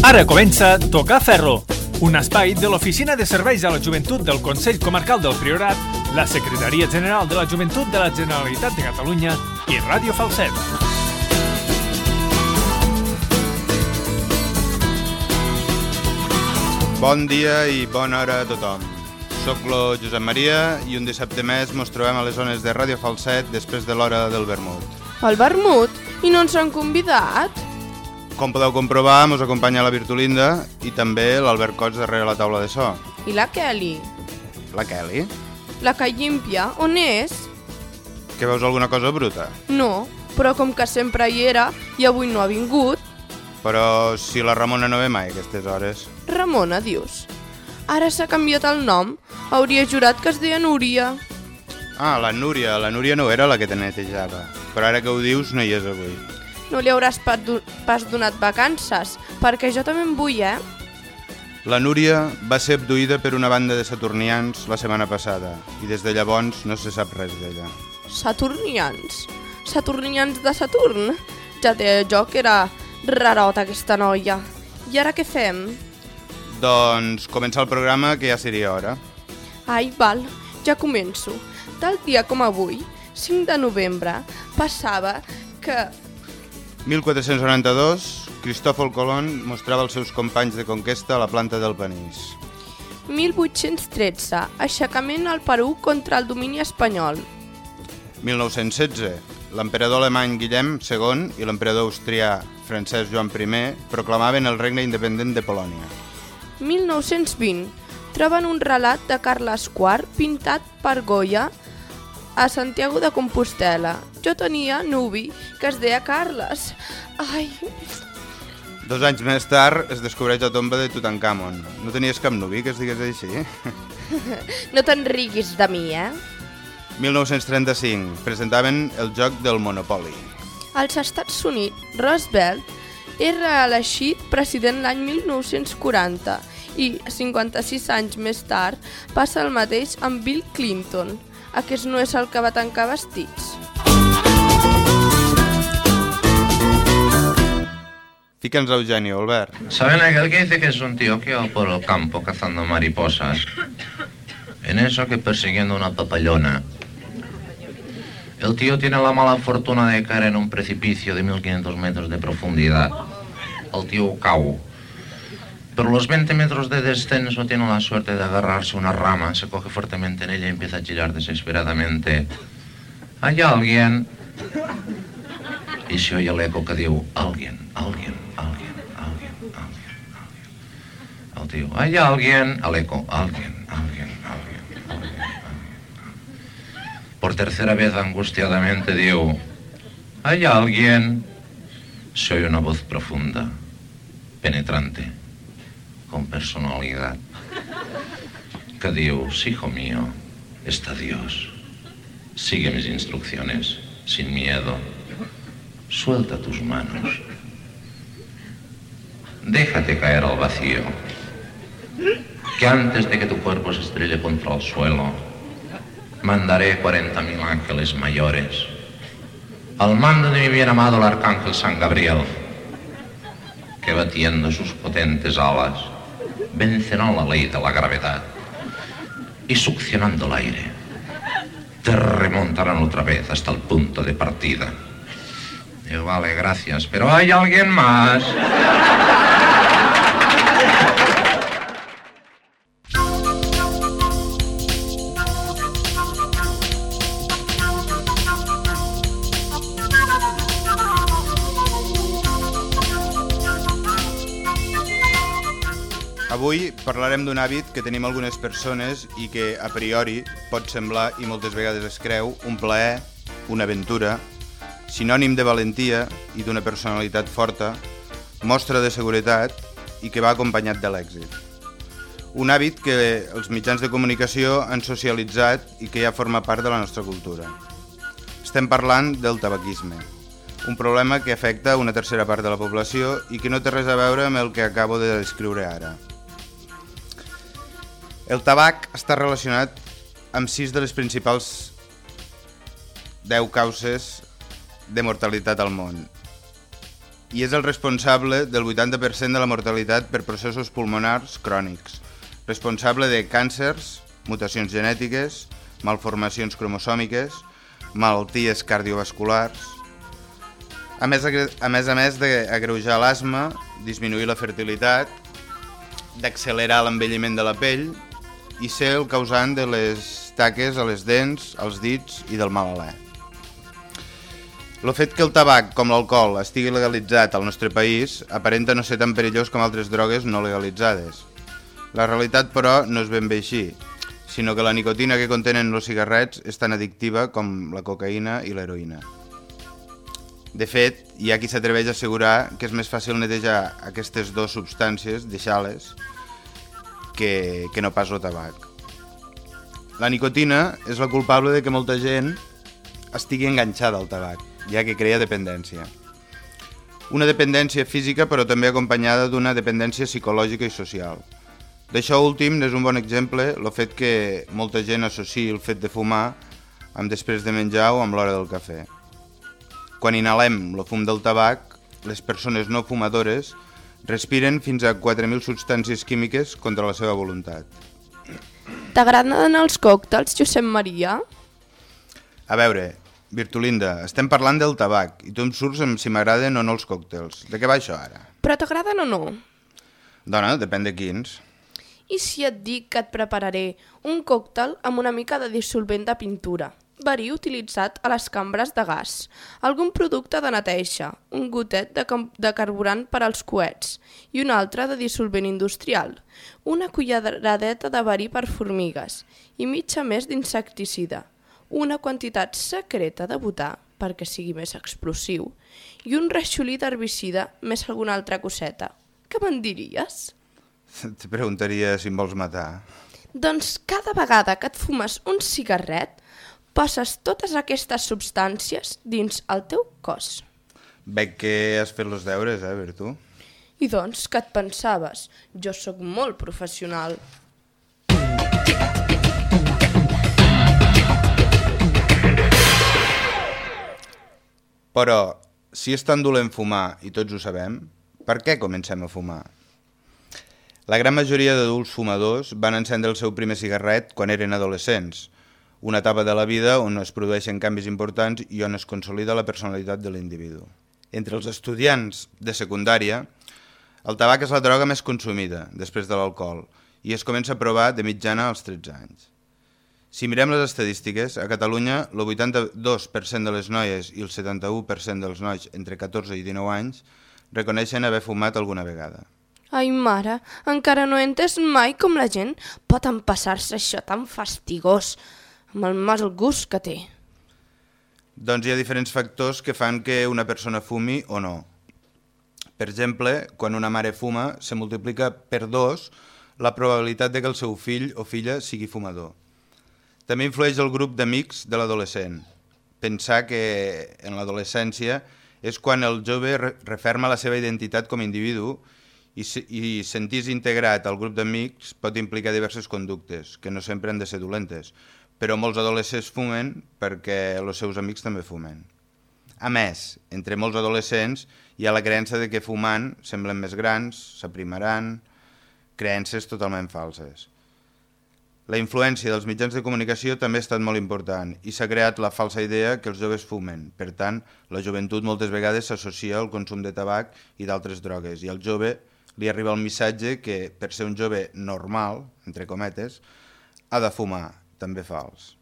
Ara comença Tocar Ferro, un espai de l'Oficina de Serveis a la Joventut del Consell Comarcal del Priorat, la Secretaria General de la Joventut de la Generalitat de Catalunya i Ràdio Falset. Bon dia i bona hora a tothom. Soc lo Josep Maria i un dissabte més mos trobem a les zones de Ràdio Falset després de l'hora del vermut. El vermut? I no ens han convidat? Com podeu comprovar, mos acompanya la Virtulinda i també l'Albert Cots darrere la taula de so. I la Kelly? La Kelly? La que llimpia, on és? Que veus alguna cosa bruta? No, però com que sempre hi era i avui no ha vingut... Però si la Ramona no ve mai a aquestes hores. Ramona, dius? Ara s'ha canviat el nom. Hauria jurat que es deia Núria. Ah, la Núria. La Núria no era la que te netejava. Però ara que ho dius no hi és avui. No li hauràs pas donat vacances, perquè jo també en vull, eh? La Núria va ser abduïda per una banda de saturnians la setmana passada i des de llavors no se sap res d'ella. Saturnians? Saturnians de Saturn? Ja deia jo que era rarota aquesta noia. I ara què fem? Doncs començar el programa, que ja seria hora. Ai, val, ja començo. Tal dia com avui, 5 de novembre, passava que... 1492, Cristòfol Colón mostrava als seus companys de conquesta a la planta del Panís. 1813, aixecament al Perú contra el domini espanyol. 1916, l'emperador alemany Guillem II i l'emperador austrià Francesc Joan I proclamaven el regne independent de Polònia. 1920, troben un relat de Carles IV pintat per Goya a Santiago de Compostela. Jo tenia nuvi que es deia Carles. Ai... 2 anys més tard es descobreix la tomba de Tutankamon. No tenies cap nuvi que es digués així? No te'n riguis de mi, eh? 1935, presentaven el joc del Monopoly. Als Estats Units, Roosevelt és reelegit president l'any 1940 i 56 anys més tard passa el mateix amb Bill Clinton. Aquest no és el que va tancar vestits. Fica'ns a Eugenio, Albert. ¿Saben aquel que dice que es un tío que va por el campo cazando mariposas? En eso que persiguiendo una papallona. El tío tiene la mala fortuna de caer en un precipicio de 1500 metros de profundidad. El tío cau. Pero los 20 metros de descenso tiene la suerte de agarrarse una rama, se coge fuertemente en ella y empieza a chillar desesperadamente. ¿Hay alguien? Y se oye el eco que diu, alguien. El tío, ¿hay alguien? Al eco, alguien. Por tercera vez angustiadamente diu, ¿hay alguien? Se oye una voz profunda, penetrante, con personalidad, que diu, hijo mío, está Dios. Sigue mis instrucciones, sin miedo. Suelta tus manos. Déjate caer al vacío. Que antes de que tu cuerpo se estrelle contra el suelo, mandaré 40.000 ángeles mayores, al mando de mi bien amado el arcángel San Gabriel, que batiendo sus potentes alas, vencerán la ley de la gravedad y succionando el aire, te remontarán otra vez hasta el punto de partida. Vale, gracias, pero ¿hay alguien más? Avui parlarem d'un hàbit que tenim algunes persones i que a priori pot semblar, i moltes vegades es creu, un plaer, una aventura, sinònim de valentia i d'una personalitat forta, mostra de seguretat i que va acompanyat de l'èxit. Un hàbit que els mitjans de comunicació han socialitzat i que ja forma part de la nostra cultura. Estem parlant del tabaquisme, un problema que afecta una tercera part de la població i que no té res a veure amb el que acabo de descriure ara. El tabac està relacionat amb 6 de les principals 10 causes de mortalitat al món. i és el responsable del 80% de la mortalitat per processos pulmonars crònics, responsable de càncers, mutacions genètiques, malformacions cromosòmiques, malalties cardiovasculars, a més d'agreujar l'asma, disminuir la fertilitat, d'accelerar l'envelliment de la pell i ser el causant de les taques a les dents, als dits i del mal alè. El fet que el tabac, com l'alcohol, estigui legalitzat al nostre país aparenta no ser tan perillós com altres drogues no legalitzades. La realitat, però, no és ben bé així, sinó que la nicotina que contenen els cigarrets és tan addictiva com la cocaïna i l'heroïna. De fet, hi ha qui s'atreveix a assegurar que és més fàcil netejar aquestes dues substàncies, deixar-les, que no pas el tabac. La nicotina és la culpable de que molta gent estigui enganxada al tabac, ja que crea dependència. Una dependència física, però també acompanyada d'una dependència psicològica i social. D'això últim n'és un bon exemple el fet que molta gent associï el fet de fumar amb després de menjar o amb l'hora del cafè. Quan inhalem el fum del tabac, les persones no fumadores respiren fins a 4.000 substàncies químiques contra la seva voluntat. T'agraden els còctels, Josep Maria? A veure, Virtulinda, estem parlant del tabac i tu em surts amb si m'agraden o no els còctels. De què va això ara? Però t'agraden o no? Dona, depèn de quins. I si et dic que et prepararé un còctel amb una mica de dissolvent de pintura, verí utilitzat a les cambres de gas, algun producte de neteja, un gotet de carburant per als coets i un altre de dissolvent industrial, una culleradeta de verí per formigues i mitja més d'insecticida, una quantitat secreta de butà perquè sigui més explosiu i un reixolí d'herbicida més alguna altra coseta. Què me'n diries? Te preguntaria si em vols matar. Doncs cada vegada que et fumes un cigarret, passes totes aquestes substàncies dins el teu cos. Veig que has fet els deures, Bertú? I doncs, què et pensaves? Jo sóc molt professional. Però, si és tan dolent fumar i tots ho sabem, per què comencem a fumar? La gran majoria d'adults fumadors van encendre el seu primer cigarret quan eren adolescents, una etapa de la vida on es produeixen canvis importants i on es consolida la personalitat de l'individu. Entre els estudiants de secundària, el tabac és la droga més consumida, després de l'alcohol, i es comença a provar de mitjana als 13 anys. Si mirem les estadístiques, a Catalunya el 82% de les noies i el 71% dels nois entre 14 i 19 anys reconeixen haver fumat alguna vegada. Ai, mare, encara no he entès mai com la gent pot empassar-se això tan fastigós, amb el mal gust que té. Doncs hi ha diferents factors que fan que una persona fumi o no. Per exemple, quan una mare fuma, se multiplica per 2 la probabilitat de que el seu fill o filla sigui fumador. També influeix el grup d'amics de l'adolescent. Pensar que en l'adolescència és quan el jove referma la seva identitat com a individu i sentir-se integrat al grup d'amics pot implicar diverses conductes, que no sempre han de ser dolentes, però molts adolescents fumen perquè els seus amics també fumen. A més, entre molts adolescents hi ha la creença de que fumant semblen més grans, s'aprimaran, creences totalment falses. La influència dels mitjans de comunicació també ha estat molt important i s'ha creat la falsa idea que els joves fumen. Per tant, la joventut moltes vegades s'associa al consum de tabac i d'altres drogues i al jove li arriba el missatge que, per ser un jove normal, entre cometes, ha de fumar, també fals.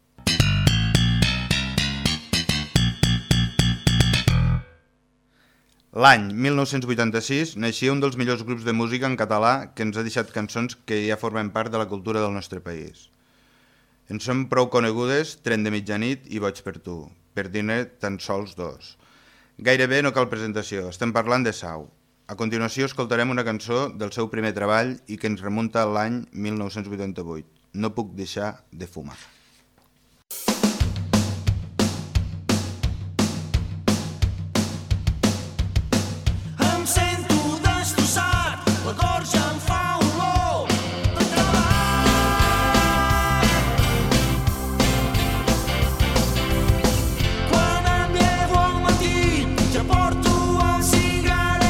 L'any 1986 naixia un dels millors grups de música en català que ens ha deixat cançons que ja formen part de la cultura del nostre país. En són prou conegudes Tren de mitjanit i Boig per tu, per dir-ne tan sols 2. Gairebé no cal presentació, estem parlant de Sau. A continuació escoltarem una cançó del seu primer treball i que ens remunta a l'any 1988. No puc deixar de fumar. Quan em llevo al matí ja porto el cigarret.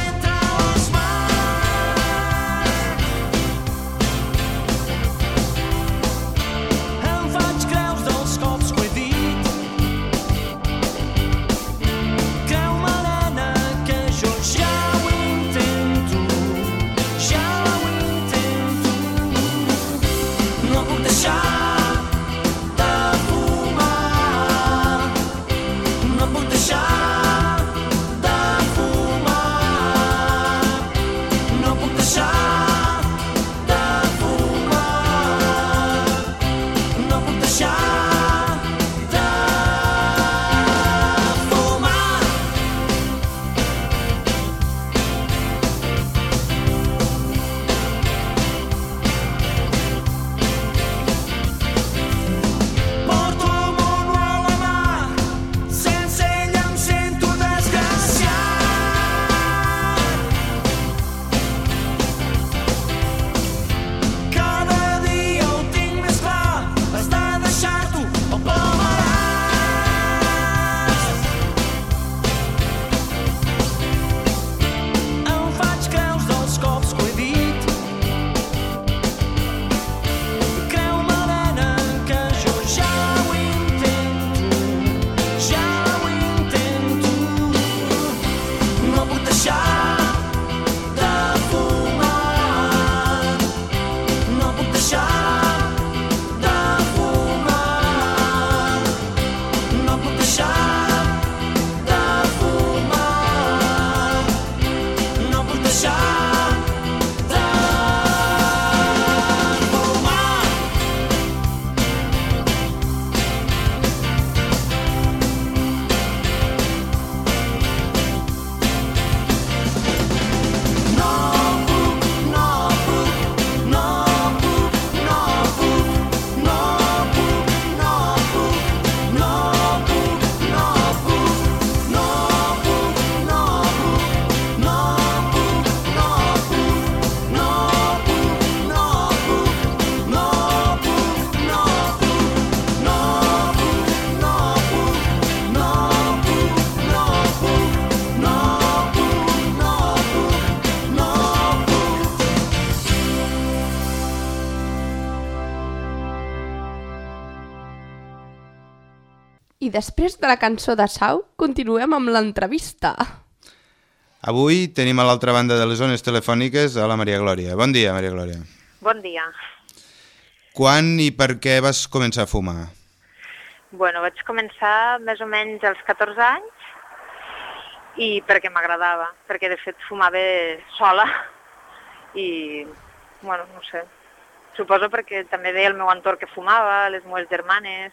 I després de la cançó de Sau, continuem amb l'entrevista. Avui tenim a l'altra banda de les zones telefòniques a la Maria Glòria. Bon dia, Maria Glòria. Bon dia. Quan i per què vas començar a fumar? Bueno, vaig començar més o menys als 14 anys i perquè m'agradava, perquè de fet fumava sola i, bueno, no sé, suposo perquè també veia el meu entorn que fumava, les meves germanes,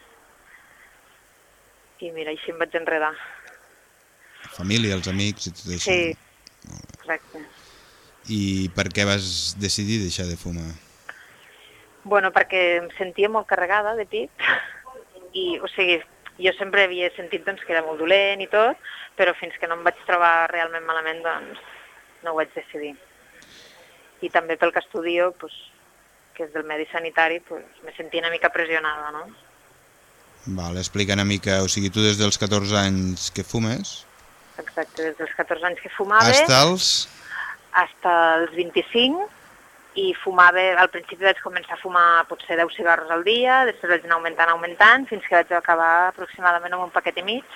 i mira, així em vaig enredar. Família, els amics i tot això? Sí, correcte. I per què vas decidir deixar de fumar? Bueno, perquè em sentia molt carregada de pit i, o sigui, jo sempre havia sentit doncs, que era molt dolent i tot, però fins que no em vaig trobar realment malament, doncs, no ho vaig decidir. I també pel que estudio, pues, que és del medi sanitari, pues, me sentia una mica pressionada, no? Val, explica una mica, o sigui, tu des dels 14 anys que fumes? Exacte, des dels 14 anys que fumava... Hasta els 25, i fumava, al principi vaig començar a fumar potser 10 cigarros al dia, després vaig anar augmentant, fins que vaig acabar aproximadament amb un paquet i mig.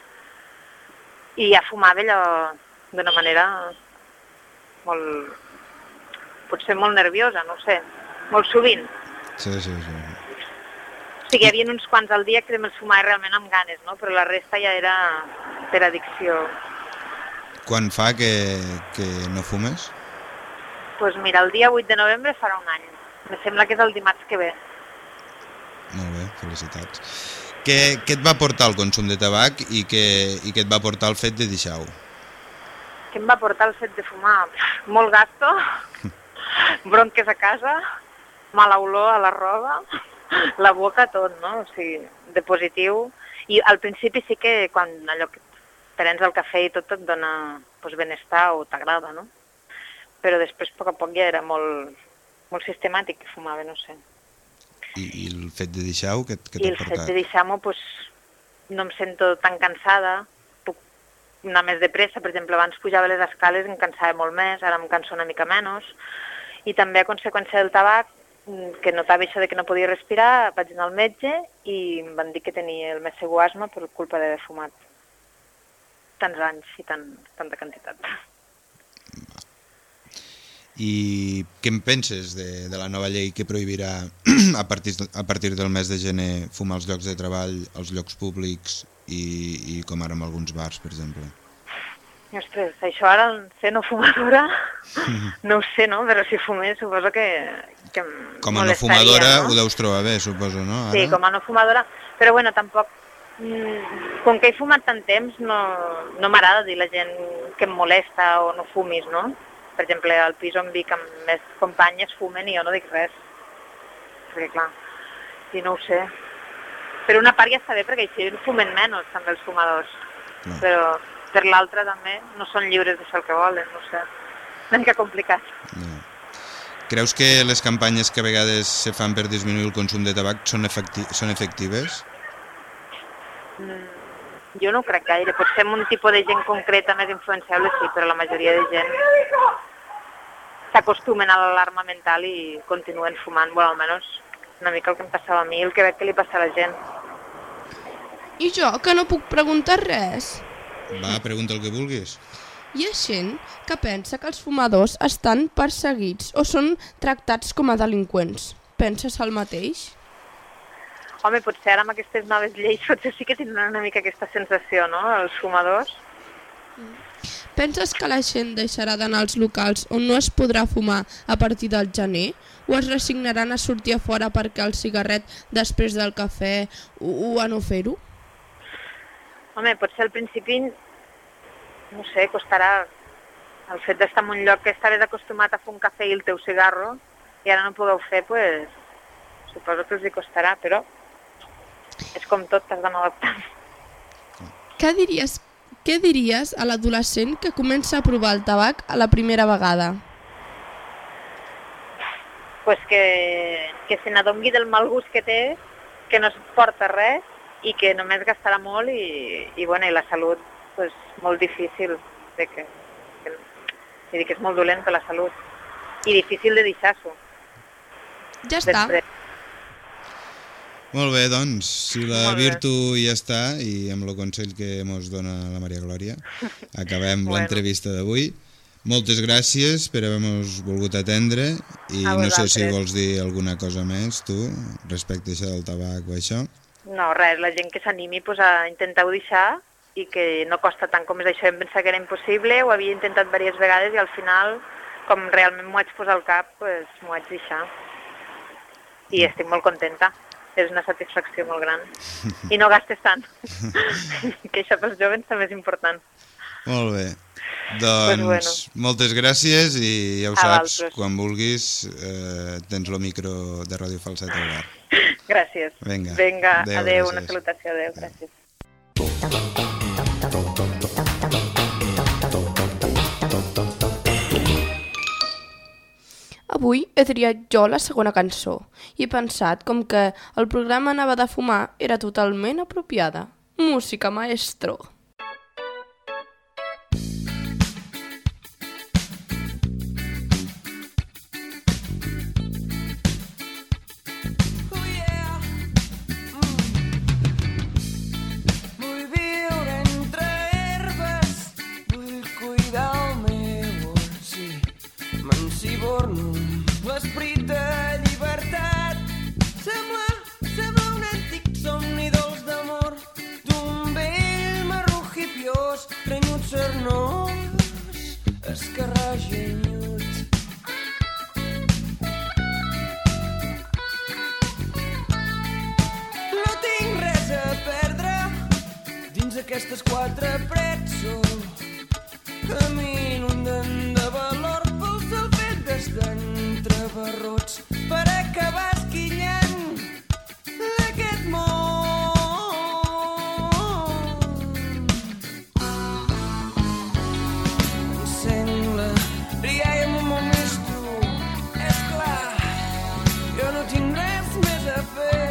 I ja fumava allò d'una manera molt... potser molt nerviosa, no ho sé, molt sovint. Sí. O sigui, hi havia uns quants al dia que me'ls fumava realment amb ganes, no? Però la resta ja era per addicció. Quan fa que no fumes? Doncs mira, el dia 8 de novembre farà un any. Me sembla que és el dimarts que ve. Molt bé, felicitats. Què et va portar el consum de tabac i què et va portar el fet de deixar-ho? Què em va portar el fet de fumar? Molt gasto, bronques a casa, mala olor a la roba, la boca, tot, no? O sigui, de positiu. I al principi sí que quan allò que prens el cafè i tot et dona doncs, benestar o t'agrada, no? Però després, a poc a poc, ja era molt sistemàtic que fumava, no sé. I el fet de deixar-ho, què t'ha portat? I el fet de deixar-m'ho, doncs, no em sento tan cansada, puc anar més de pressa, per exemple, abans pujava les escales i em cansava molt més, ara em canso una mica menys, i també a conseqüència del tabac, que notava això de que no podia respirar, vaig anar al metge i em van dir que tenia el més segur asma per culpa d'haver fumat tants anys i tanta quantitat. I què en penses de la nova llei que prohibirà a partir del mes de gener fumar als llocs de treball, als llocs públics i com ara en alguns bars, per exemple? Ostres, això ara, ser no fumadora, no ho sé, no? Però si fumés suposo que com a no fumadora, no? Ho deus trobar bé, suposo, no? Ara? Sí, com a no fumadora, però bueno, tampoc, com que he fumat tant temps, no m'agrada dir a la gent que em molesta o no fumis, no? Per exemple, al pis on vic amb més companyes fumen i jo no dic res. Perquè clar, i no ho sé. Per una part ja està bé perquè així fumen menys també els fumadors. No. Però per l'altra també no són lliures de fer el que volen, no sé. Una mica complicat. No. Creus que les campanyes que a vegades se fan per disminuir el consum de tabac són efectives? Jo no ho crec gaire. Potser amb un tipus de gent concreta més influenciable sí, però la majoria de gent s'acostumen a l'alarma mental i continuen fumant, bueno, almenys una mica el que em passava a mi, el que veig que li passa a la gent. I jo, que no puc preguntar res? Va, pregunta el que vulguis. Hi ha gent que pensa que els fumadors estan perseguits o són tractats com a delinqüents. Penses el mateix? Home, potser ara amb aquestes noves lleis potser sí que tindran una mica aquesta sensació, no?, els fumadors. Penses que la gent deixarà d'anar als locals on no es podrà fumar a partir del gener? O es resignaran a sortir a fora perquè el cigarret després del cafè o a no fer-ho? Home, potser al principi, no sé, costarà el fet d'estar en un lloc que estaves acostumat a fer un cafè i el teu cigarro i ara no podeu fer, pues, suposo que els hi costarà, però és com tot, t'has d'anar adaptant. Què diries a l'adolescent que comença a provar el tabac a la primera vegada? Pues que se n'adongui del mal gust que té, que no es porta res i que només gastarà molt i la salut pues, molt difícil, que és molt dolent per la salut i difícil de deixar-s'ho. Ja està. Molt bé, doncs, si la Molt bé. Virtu ja està, i amb el consell que ens dona la Maria Glòria, acabem l'entrevista d'avui. Moltes gràcies per haver-nos volgut atendre i A no sé si vosaltres. vols dir alguna cosa més, tu, respecte a això del tabac o això. No, res, la gent que s'animi pues, a intentar-ho deixar i que no costa tant com és això. Em pensava que era impossible, ho havia intentat diverses vegades i al final, com realment m'ho vaig posar al cap, pues, m'ho vaig deixar. I estic molt contenta. És una satisfacció molt gran. I no gastes tant. Que això pels joves també és important. Molt bé. Doncs bueno. moltes gràcies i ja ho A saps, vosaltres. quan vulguis tens el micro de Ràdio Falset obert. Gràcies. Vinga. Adéu, una gràcies. salutació, adéu, gràcies. Avui he triat jo la segona cançó i he pensat com que el programa anava de fumar era totalment apropiada. Música, maestro! Vull viure entre herbes, vull cuidar el meu or, sí, m'enciborno l'esperit de llibertat. Sembla un antic somni dolç d'amor d'un vell marró hipiós, renyut cernós, esquerrà genyut. No tinc res a perdre dins aquestes quatre parets sol. Camino de valor pels alfetes d'entrebarrots per acabar esquillant d'aquest món. Encén la rialla amb un momestro, és clar, jo no tinc res més a fer.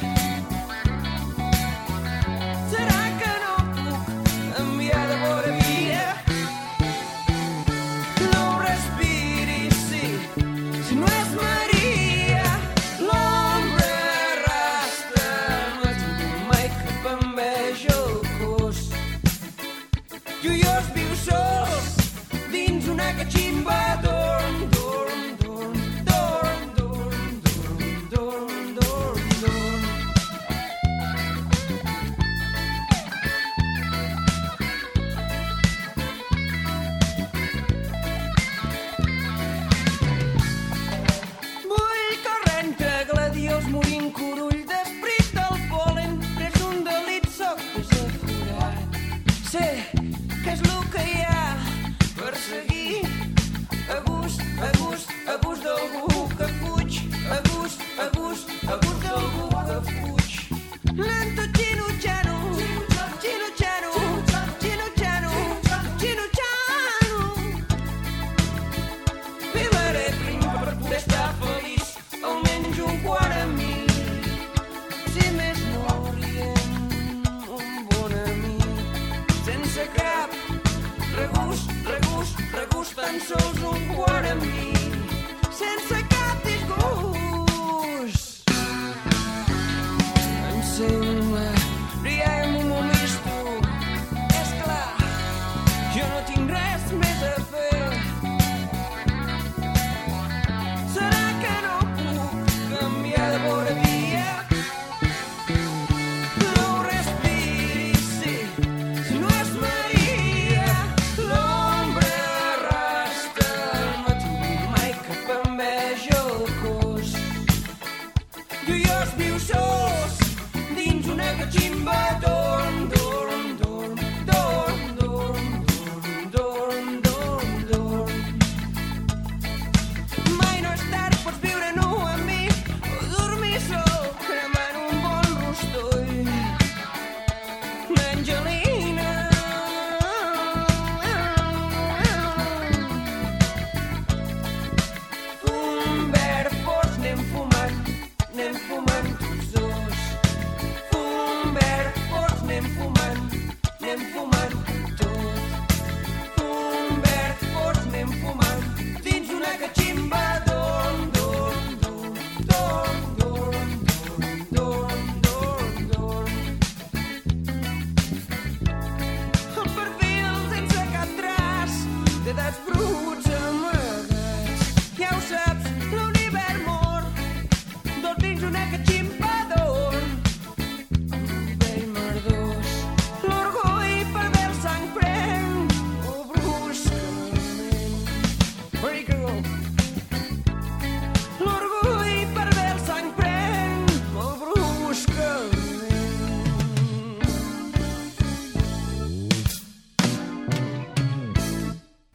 Serà que no puc enviar de vora via? No ho respiris, sí, si no és Maria.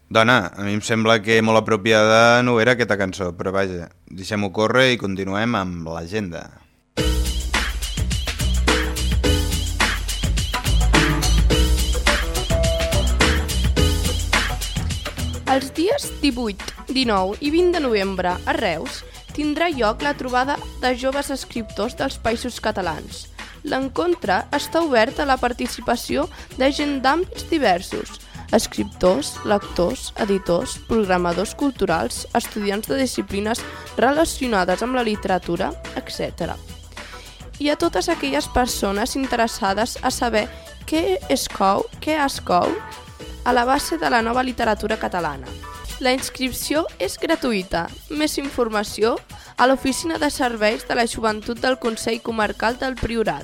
Dona, a mi em sembla que molt apropiada no era aquesta cançó, però vaja, deixem-ho córrer i continuem amb l'agenda. Els dies 18, 19 i 20 de novembre a Reus tindrà lloc la trobada de joves escriptors dels Països Catalans. L'encontre està obert a la participació de gent d'àmbits diversos: escriptors, lectors, editors, programadors culturals, estudiants de disciplines relacionades amb la literatura, etc. I a totes aquelles persones interessades a saber què es cou a la base de la nova literatura catalana. La inscripció és gratuïta. Més informació a l'Oficina de Serveis de la Joventut del Consell Comarcal del Priorat.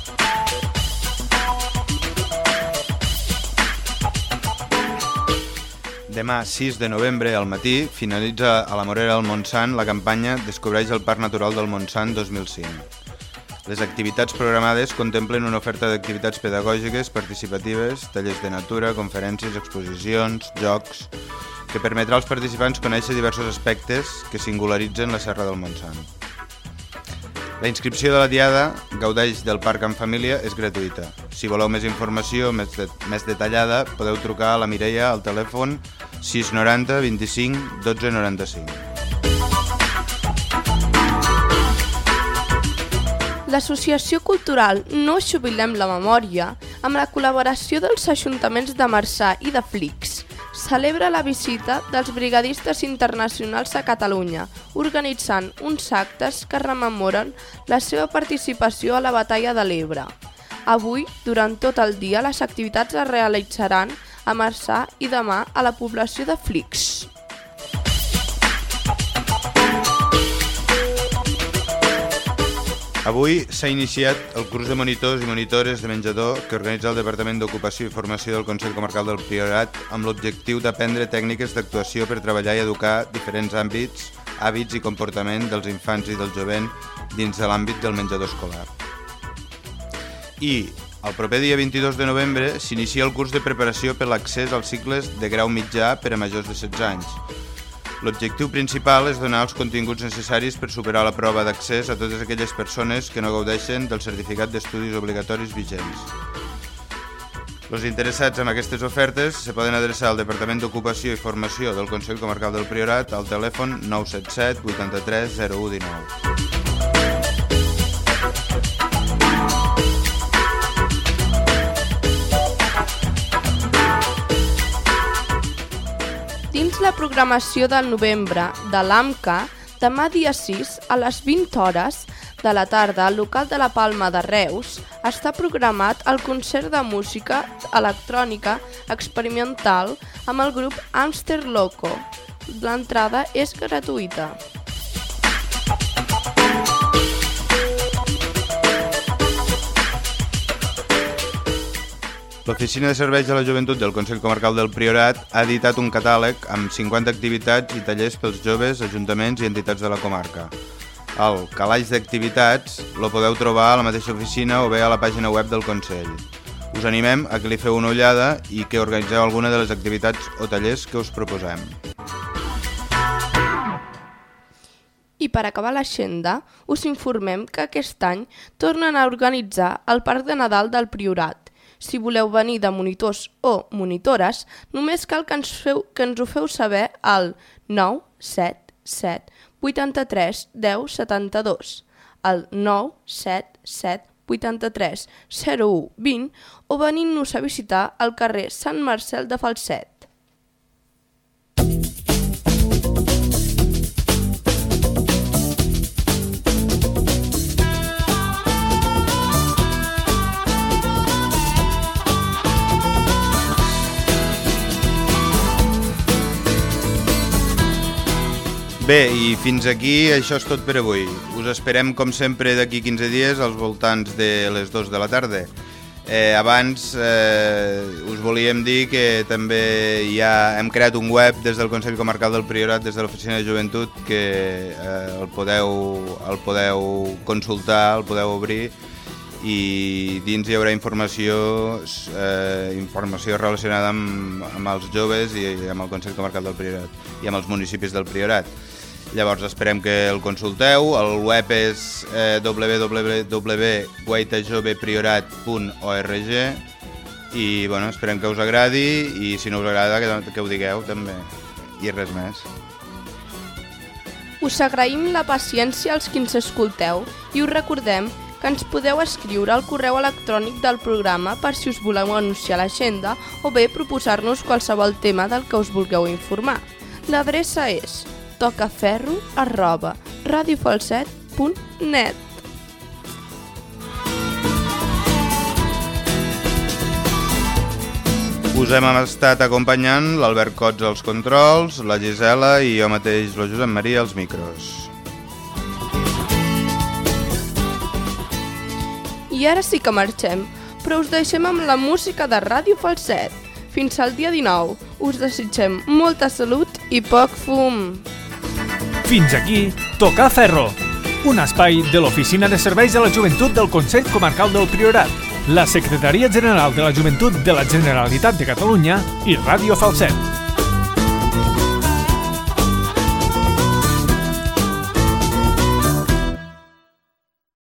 Demà, 6 de novembre, al matí, finalitza a la Morera del Montsant la campanya Descobreix el Parc Natural del Montsant 2005. Les activitats programades contemplen una oferta d'activitats pedagògiques, participatives, tallers de natura, conferències, exposicions, jocs, que permetrà als participants conèixer diversos aspectes que singularitzen la Serra del Montsant. La inscripció de la diada Gaudeix del Parc en Família és gratuïta. Si voleu més informació més detallada, podeu trucar a la Mireia al telèfon 690 25 12 95. L'Associació Cultural No Jubilem la Memòria, amb la col·laboració dels ajuntaments de Marçà i de Flix, celebra la visita dels brigadistes internacionals a Catalunya, organitzant uns actes que rememoren la seva participació a la Batalla de l'Ebre. Avui, durant tot el dia, les activitats es realitzaran a Marçà i demà a la població de Flix. Avui s'ha iniciat el curs de monitors i monitores de menjador que organitza el Departament d'Ocupació i Formació del Consell Comarcal del Priorat amb l'objectiu d'aprendre tècniques d'actuació per treballar i educar diferents àmbits, hàbits i comportament dels infants i del jovent dins de l'àmbit del menjador escolar. I el proper dia 22 de novembre s'inicia el curs de preparació per l'accés als cicles de grau mitjà per a majors de 16 anys. L'objectiu principal és donar els continguts necessaris per superar la prova d'accés a totes aquelles persones que no gaudeixen del certificat d'estudis obligatoris vigents. Els interessats en aquestes ofertes se poden adreçar al Departament d'Ocupació i Formació del Consell Comarcal del Priorat al telèfon 977 83 01 19. Dins la programació del novembre de l'AMCA, demà dia 6 a les 20 hores de la tarda al local de la Palma de Reus està programat el concert de música electrònica experimental amb el grup Hamster Loco. L'entrada és gratuïta. L'Oficina de Serveis de la Joventut del Consell Comarcal del Priorat ha editat un catàleg amb 50 activitats i tallers pels joves, ajuntaments i entitats de la comarca. El calaix d'activitats lo podeu trobar a la mateixa oficina o bé a la pàgina web del Consell. Us animem a que li feu una ullada i que organitzeu alguna de les activitats o tallers que us proposem. I per acabar l'agenda, us informem que aquest any tornen a organitzar el Parc de Nadal del Priorat. Si voleu venir de monitors o monitores, només cal que ens ho feu saber al 977 83 10 72, al 977 83 01 20 o venint-nos a visitar al carrer Sant Marcel de Falset. Bé, i fins aquí això és tot per avui. Us esperem, com sempre, d'aquí 15 dies als voltants de les 2 de la tarda. Abans us volíem dir que també ja hem creat un web des del Consell Comarcal del Priorat, des de l'Oficina de Joventut, que el podeu consultar, el podeu obrir i dins hi haurà informació relacionada amb els joves i amb el Consell Comarcal del Priorat i amb els municipis del Priorat. Llavors esperem que el consulteu, el web és www.guaitajovepriorat.org i bueno, esperem que us agradi i si no us agrada que ho digueu també i res més. Us agraïm la paciència als qui ens escolteu i us recordem que ens podeu escriure al correu electrònic del programa per si us voleu anunciar l'agenda o bé proposar-nos qualsevol tema del que us vulgueu informar. L'adreça és tocaferro@radiofalset.net. Us hem estat acompanyant l'Albert Cots als controls, la Gisela i jo mateix, el Josep Maria, als micros. I ara sí que marxem, però us deixem amb la música de Ràdio Falset. Fins al dia 19. Us desitgem molta salut i poc fum. Fins aquí, Tocar Ferro, un espai de l'Oficina de Serveis de la Joventut del Consell Comarcal del Priorat, la Secretaria General de la Joventut de la Generalitat de Catalunya i Ràdio Falset.